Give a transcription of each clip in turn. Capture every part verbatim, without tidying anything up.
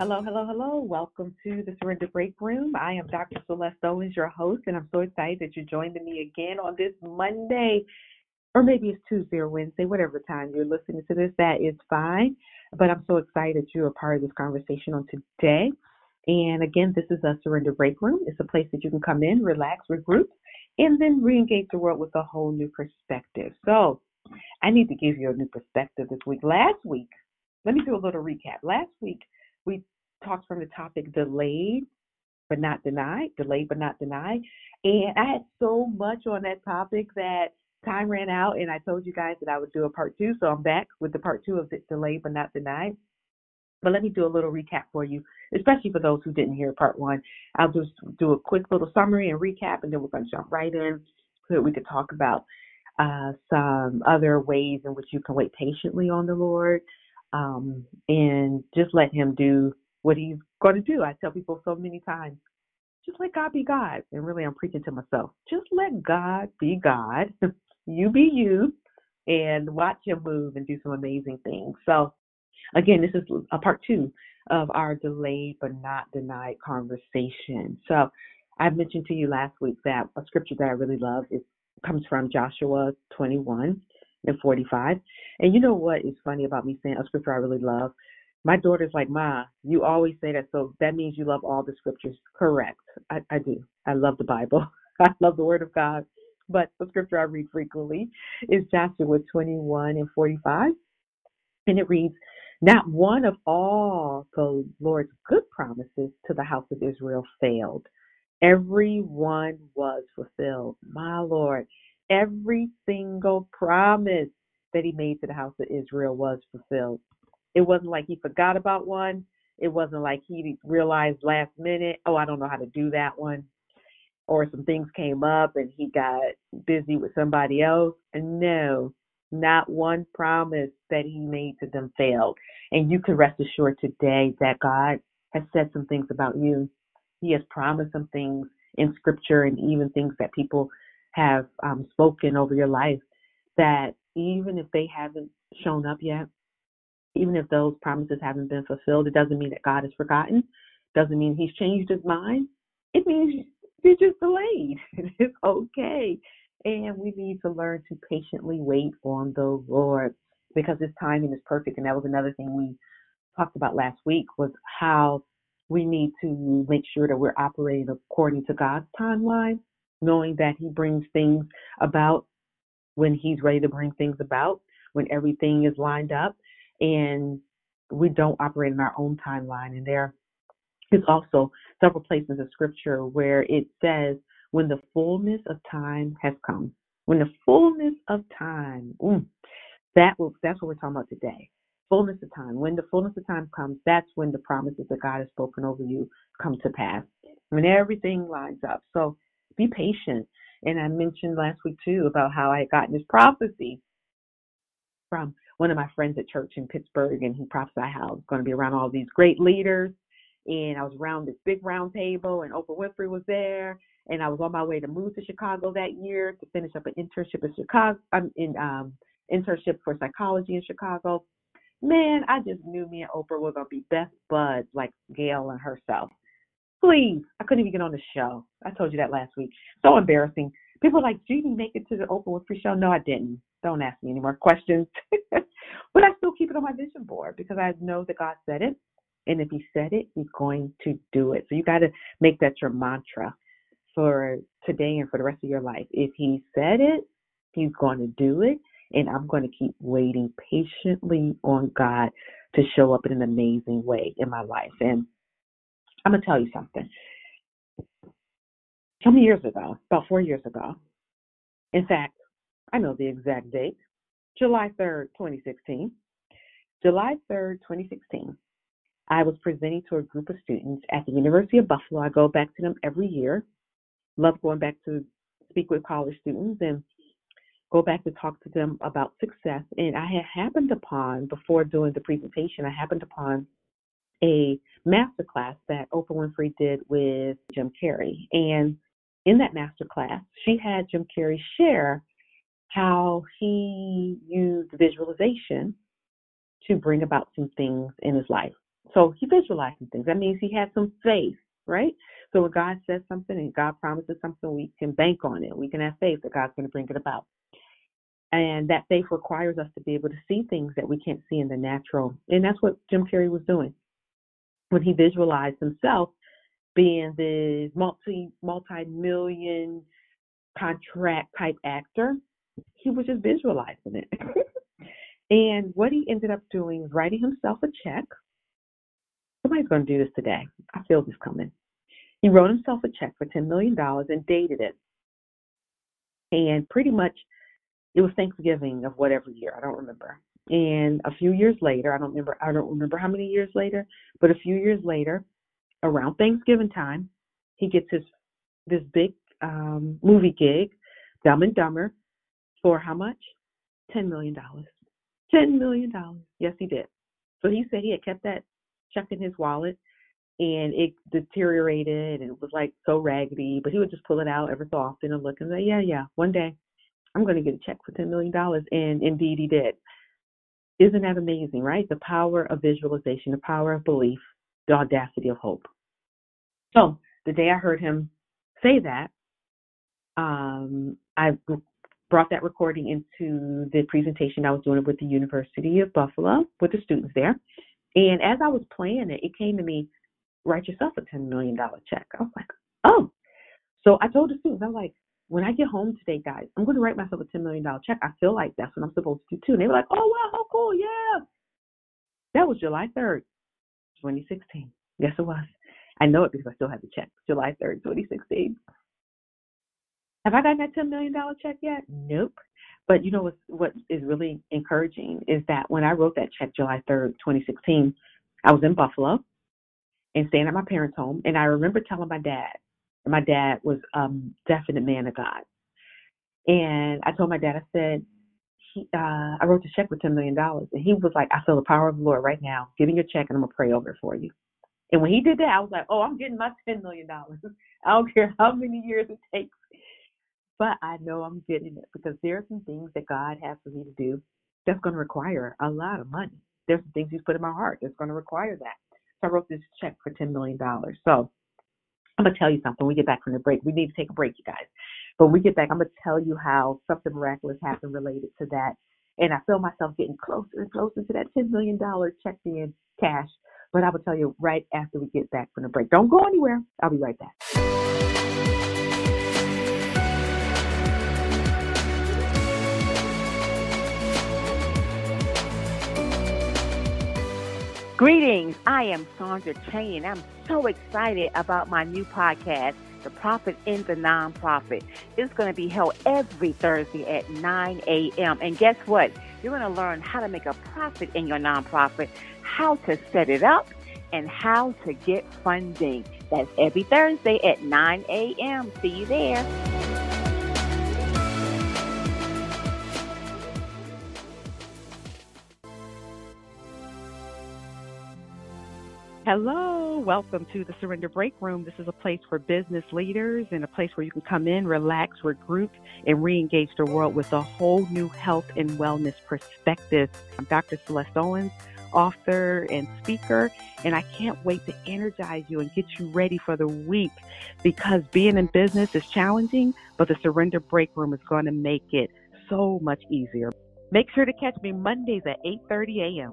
Hello, hello, hello. Welcome to the Surrender Break Room. I am Doctor Celeste Owens, your host, and I'm so excited that you're joining me again on this Monday, or maybe it's Tuesday or Wednesday, whatever time you're listening to this, that is fine. But I'm so excited that you're a part of this conversation on today. And again, this is a Surrender Break Room. It's a place that you can come in, relax, regroup, and then re-engage the world with a whole new perspective. So I need to give you a new perspective this week. Last week, let me do a little recap. Last week, we talked from the topic delayed but not denied, delayed but not denied. And I had so much on that topic that time ran out, and I told you guys that I would do a part two. So I'm back with the part two of the delayed but not denied. But let me do a little recap for you, especially for those who didn't hear part one. I'll just do a quick little summary and recap, and then we're going to jump right in so that we could talk about uh, some other ways in which you can wait patiently on the Lord, um, and just let Him do what He's going to do. I tell people so many times, just let God be God. And really, I'm preaching to myself. Just let God be God. You be you, and watch Him move and do some amazing things. So again, this is a part two of our delayed but not denied conversation. So I mentioned to you last week that a scripture that I really love is comes from Joshua twenty-one and forty-five. And you know what is funny about me saying a scripture I really love? My daughter's like, Ma, you always say that, so that means you love all the scriptures. Correct. I, I do. I love the Bible. I love the Word of God. But the scripture I read frequently is Joshua twenty-one and forty-five. And it reads, not one of all the Lord's good promises to the house of Israel failed. Every one was fulfilled. My Lord, every single promise that He made to the house of Israel was fulfilled. It wasn't like He forgot about one. It wasn't like He realized last minute, oh, I don't know how to do that one. Or some things came up and He got busy with somebody else. And no, not one promise that He made to them failed. And you can rest assured today that God has said some things about you. He has promised some things in Scripture and even things that people have um, spoken over your life that even if they haven't shown up yet, even if those promises haven't been fulfilled, it doesn't mean that God has forgotten. Doesn't mean He's changed His mind. It means you're just delayed. It's okay. And we need to learn to patiently wait on the Lord because His timing is perfect. And that was another thing we talked about last week, was how we need to make sure that we're operating according to God's timeline, knowing that He brings things about when He's ready to bring things about, when everything is lined up, and we don't operate in our own timeline. And there is also several places of Scripture where it says, when the fullness of time has come, when the fullness of time, mm, that will, that's what we're talking about today. Fullness of time. When the fullness of time comes, that's when the promises that God has spoken over you come to pass. When everything lines up. So be patient. And I mentioned last week too about how I had gotten this prophecy from one of my friends at church in Pittsburgh, and he prophesied how I was going to be around all these great leaders. And I was around this big round table, and Oprah Winfrey was there. And I was on my way to move to Chicago that year to finish up an internship in Chicago, um, in um, internship for psychology in Chicago. Man, I just knew me and Oprah were going to be best buds like Gail and herself. Please, I couldn't even get on the show. I told you that last week. So embarrassing. People are like, did you even make it to the Oprah Winfrey show? No, I didn't. Don't ask me any more questions. But I still keep it on my vision board because I know that God said it. And if He said it, He's going to do it. So you got to make that your mantra for today and for the rest of your life. If He said it, He's going to do it. And I'm going to keep waiting patiently on God to show up in an amazing way in my life. And I'm going to tell you something. Some years ago, about four years ago, in fact, I know the exact date, July third, twenty sixteen. July third, twenty sixteen, I was presenting to a group of students at the University of Buffalo. I go back to them every year. Love going back to speak with college students and go back to talk to them about success. And I had happened upon, before doing the presentation, I happened upon a masterclass that Oprah Winfrey did with Jim Carrey. And in that masterclass, she had Jim Carrey share how he used visualization to bring about some things in his life. So he visualized some things. That means he had some faith, right? So when God says something and God promises something, we can bank on it. We can have faith that God's going to bring it about. And that faith requires us to be able to see things that we can't see in the natural. And that's what Jim Carrey was doing when he visualized himself being this multi multi-million contract type actor. He was just visualizing it. And what he ended up doing is writing himself a check. Somebody's going to do this today. I feel this coming. He wrote himself a check for ten million dollars and dated it. And pretty much it was Thanksgiving of whatever year. I don't remember. And a few years later, I don't remember, I don't remember how many years later, but a few years later, around Thanksgiving time, he gets his this big um, movie gig, Dumb and Dumber, for how much? ten million dollars. ten million dollars. Yes, he did. So he said he had kept that check in his wallet, and it deteriorated, and it was like so raggedy, but he would just pull it out every so often and look and say, yeah, yeah, one day I'm going to get a check for ten million dollars. And indeed he did. Isn't that amazing, right? The power of visualization, the power of belief, the audacity of hope. So the day I heard him say that, um, I brought that recording into the presentation I was doing with the University of Buffalo with the students there. And as I was playing it, it came to me, write yourself a ten million dollars check. I was like, oh. So I told the students, I was like, when I get home today, guys, I'm going to write myself a ten million dollars check. I feel like that's what I'm supposed to do too. And they were like, oh, wow, how cool. Yeah. That was July third, twenty sixteen. Yes, it was. I know it because I still have the check. July third, twenty sixteen. Have I gotten that ten million dollars check yet? Nope. But you know what's, what is really encouraging is that when I wrote that check July third, twenty sixteen, I was in Buffalo and staying at my parents' home. And I remember telling my dad, and my dad was a um, definite man of God. And I told my dad, I said, he, uh, I wrote the check for ten million dollars. And he was like, I feel the power of the Lord right now. Give me your check and I'm going to pray over it for you. And when he did that, I was like, oh, I'm getting my ten million dollars. I don't care how many years it takes. But I know I'm getting it because there are some things that God has for me to do that's going to require a lot of money. There's some things he's put in my heart that's going to require that. So I wrote this check for ten million dollars. So I'm going to tell you something. When we get back from the break, we need to take a break, you guys. But when we get back, I'm going to tell you how something miraculous happened related to that. And I feel myself getting closer and closer to that ten million dollars check being cash. But I will tell you right after we get back from the break. Don't go anywhere. I'll be right back. Greetings. I am Sandra Chain, and I'm so excited about my new podcast, The Profit in the Nonprofit. It's going to be held every Thursday at nine a.m. And guess what? You're going to learn how to make a profit in your nonprofit, how to set it up, and how to get funding. That's every Thursday at nine a.m. See you there. Hello, welcome to the Surrender Break Room. This is a place for business leaders and a place where you can come in, relax, regroup, and re-engage the world with a whole new health and wellness perspective. I'm Doctor Celeste Owens, author and speaker, and I can't wait to energize you and get you ready for the week because being in business is challenging, but the Surrender Break Room is going to make it so much easier. Make sure to catch me Mondays at eight thirty a.m.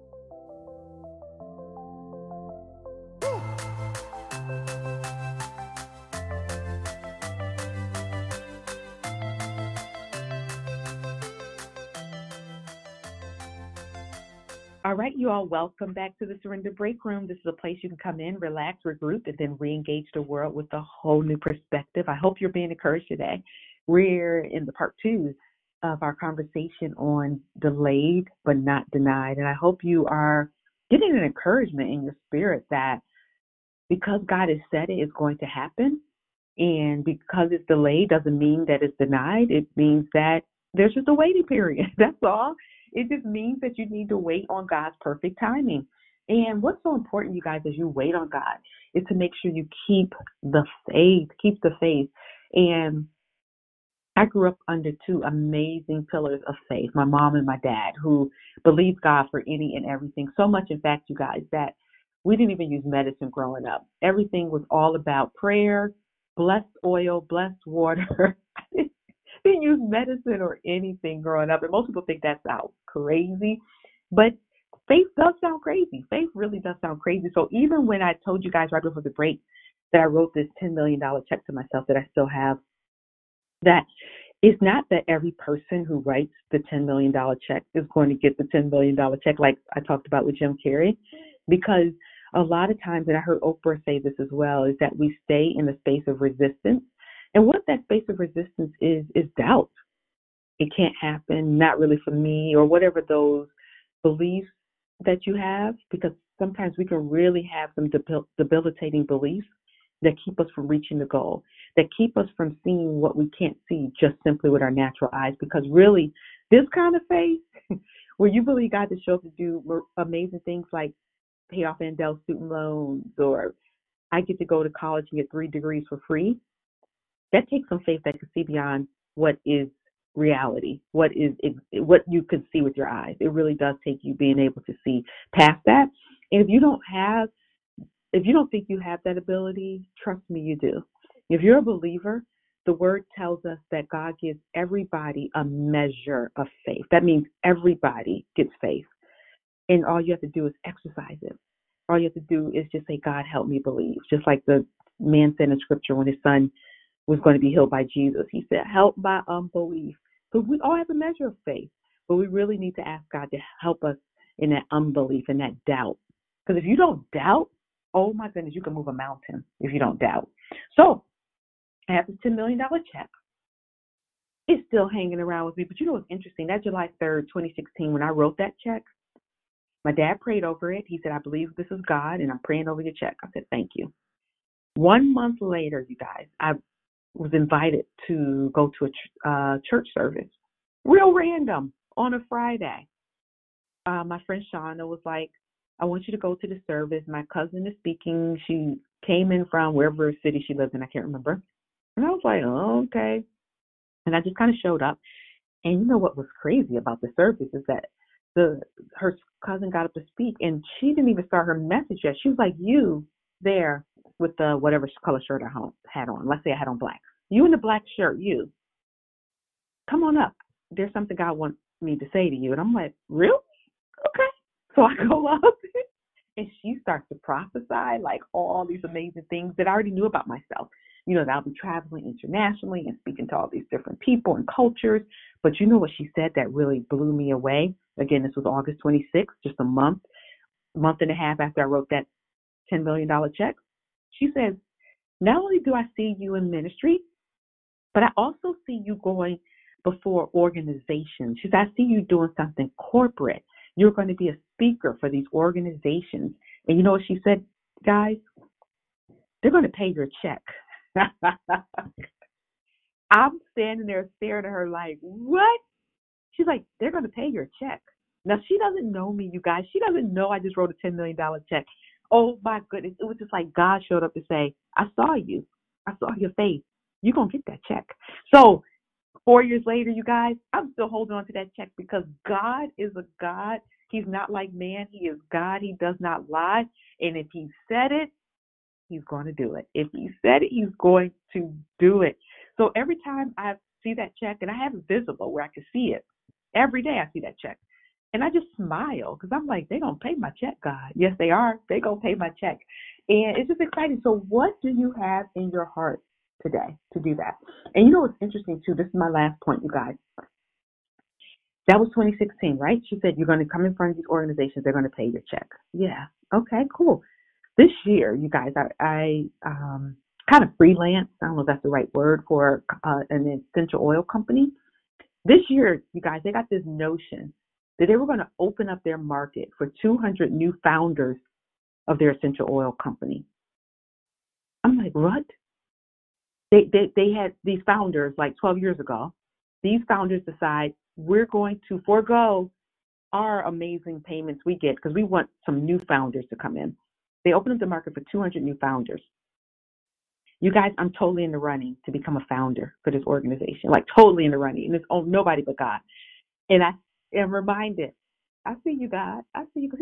All right, you all, welcome back to the Surrender Break Room. This is a place you can come in, relax, regroup, and then re-engage the world with a whole new perspective. I hope you're being encouraged today. We're in the part two of our conversation on delayed but not denied. And I hope you are getting an encouragement in your spirit that because God has said it, it's going to happen. And because it's delayed doesn't mean that it's denied. It means that there's just a waiting period. That's all. It just means that you need to wait on God's perfect timing. And what's so important, you guys, as you wait on God is to make sure you keep the faith, keep the faith. And I grew up under two amazing pillars of faith, my mom and my dad, who believed God for any and everything. So much, in fact, you guys, that We didn't even use medicine growing up. Everything was all about prayer, blessed oil, blessed water. Didn't use medicine or anything growing up. And most people think that sounds crazy. But faith does sound crazy. Faith really does sound crazy. So even when I told you guys right before the break that I wrote this ten million dollars check to myself that I still have, that it's not that every person who writes the ten million dollars check is going to get the ten million dollars check like I talked about with Jim Carrey, because a lot of times, and I heard Oprah say this as well, is that we stay in the space of resistance. And what that space of resistance is, is doubt. It can't happen, not really for me, or whatever those beliefs that you have, because sometimes we can really have some debil- debilitating beliefs that keep us from reaching the goal, that keep us from seeing what we can't see just simply with our natural eyes. Because really, this kind of faith, where you believe God to show up to do amazing things like pay off Andell's student loans, or I get to go to college and get three degrees for free, that takes some faith that can see beyond what is reality, what is it, what you can see with your eyes. It really does take you being able to see past that. And if you don't have, if you don't think you have that ability, trust me, you do. If you're a believer, the word tells us that God gives everybody a measure of faith. That means everybody gets faith. And all you have to do is exercise it. All you have to do is just say, God, help me believe. Just like the man said in scripture when his son was going to be healed by Jesus. He said, help my unbelief. So we all have a measure of faith, but we really need to ask God to help us in that unbelief and that doubt. Because if you don't doubt, oh my goodness, you can move a mountain if you don't doubt. So I have this ten million dollars check. It's still hanging around with me. But you know what's interesting? That July third, twenty sixteen, when I wrote that check, my dad prayed over it. He said, I believe this is God, and I'm praying over your check. I said, thank you. One month later, you guys, I was invited to go to a ch- uh, church service. Real random on a Friday. Uh, my friend Shauna was like, I want you to go to the service. My cousin is speaking. She came in from wherever city she lives in. I can't remember. And I was like, oh, okay. And I just kind of showed up. And you know what was crazy about the service is that the her cousin got up to speak, and she didn't even start her message yet. She was like, you there with the whatever color shirt I had on. Let's say I had on black. You in the black shirt, you. Come on up. There's something God wants me to say to you. And I'm like, really? Okay. So I go up, and she starts to prophesy like all these amazing things that I already knew about myself. You know, that I'll be traveling internationally and speaking to all these different people and cultures. But you know what she said that really blew me away? Again, this was August twenty-sixth, just a month, month and a half after I wrote that ten million dollars check. She says, not only do I see you in ministry, but I also see you going before organizations. She said, I see you doing something corporate. You're going to be a speaker for these organizations. And you know what she said, guys? They're going to pay your check. I'm standing there staring at her like, what? She's like, they're going to pay your check. Now, she doesn't know me, you guys. She doesn't know I just wrote a ten million dollars check. Oh, my goodness. It was just like God showed up to say, I saw you. I saw your face. You're going to get that check. So four years later, you guys, I'm still holding on to that check because God is a God. He's not like man. He is God. He does not lie. And if he said it, he's going to do it. If he said it, he's going to do it. So every time I see that check, and I have it visible where I can see it, every day I see that check. And I just smile because I'm like, they don't pay my check, God. Yes, they are. They going to pay my check. And it's just exciting. So what do you have in your heart today to do that? And you know what's interesting, too? This is my last point, you guys. That was twenty sixteen, right? She said, you're going to come in front of these organizations. They're going to pay your check. Yeah. Okay, cool. This year, you guys, I, I um, kind of freelance. I don't know if that's the right word for uh, an essential oil company. This year, you guys, they got this notion that they were going to open up their market for two hundred new founders of their essential oil company. I'm like, what? They, they, they had these founders like twelve years ago. These founders decide we're going to forego our amazing payments we get because we want some new founders to come in. They opened up the market for two hundred new founders. You guys, I'm totally in the running to become a founder for this organization, like totally in the running. And it's oh, nobody but God. And I am reminded, I see you, God. I see you because he's like,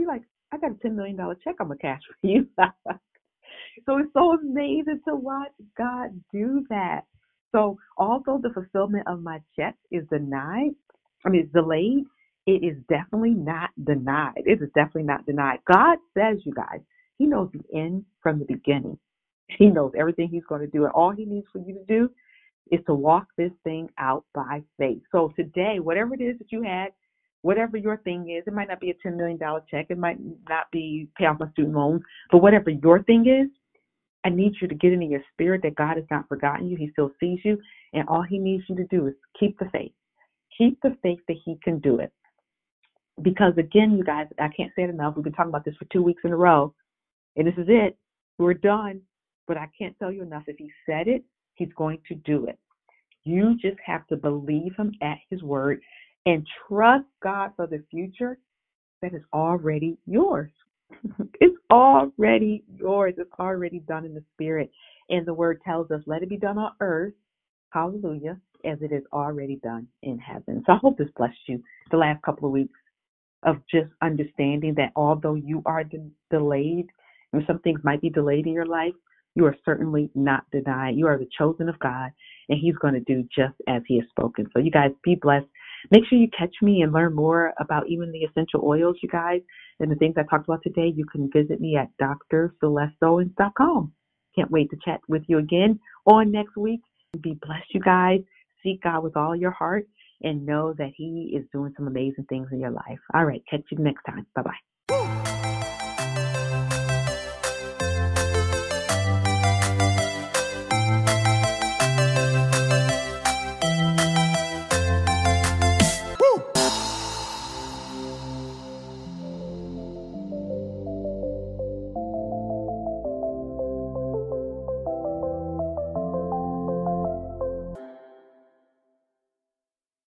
I got a ten million dollars check I'm going to cash for you. So it's so amazing to watch God do that. So although the fulfillment of my check is denied, I mean, it's delayed, it is definitely not denied. It is definitely not denied. God says, you guys, he knows the end from the beginning. He knows everything he's going to do. And all he needs for you to do is to walk this thing out by faith. So today, whatever it is that you had, whatever your thing is, it might not be a ten million dollars check. It might not be pay off my student loans. But whatever your thing is, I need you to get into your spirit that God has not forgotten you. He still sees you. And all he needs you to do is keep the faith. Keep the faith that he can do it. Because again, you guys, I can't say it enough. We've been talking about this for two weeks in a row. And this is it. We're done. But I can't tell you enough. If he said it, he's going to do it. You just have to believe him at his word and trust God for the future that is already yours. It's already yours. It's already done in the spirit. And the word tells us, let it be done on earth, hallelujah, as it is already done in heaven. So I hope this blessed you the last couple of weeks of just understanding that although you are de- delayed, and some things might be delayed in your life, you are certainly not denied. You are the chosen of God, and he's going to do just as he has spoken. So you guys be blessed. Make sure you catch me and learn more about even the essential oils, you guys, and the things I talked about today. You can visit me at d r celeste owens dot com. Can't wait to chat with you again on next week. Be blessed, you guys. Seek God with all your heart and know that he is doing some amazing things in your life. All right, catch you next time. Bye-bye.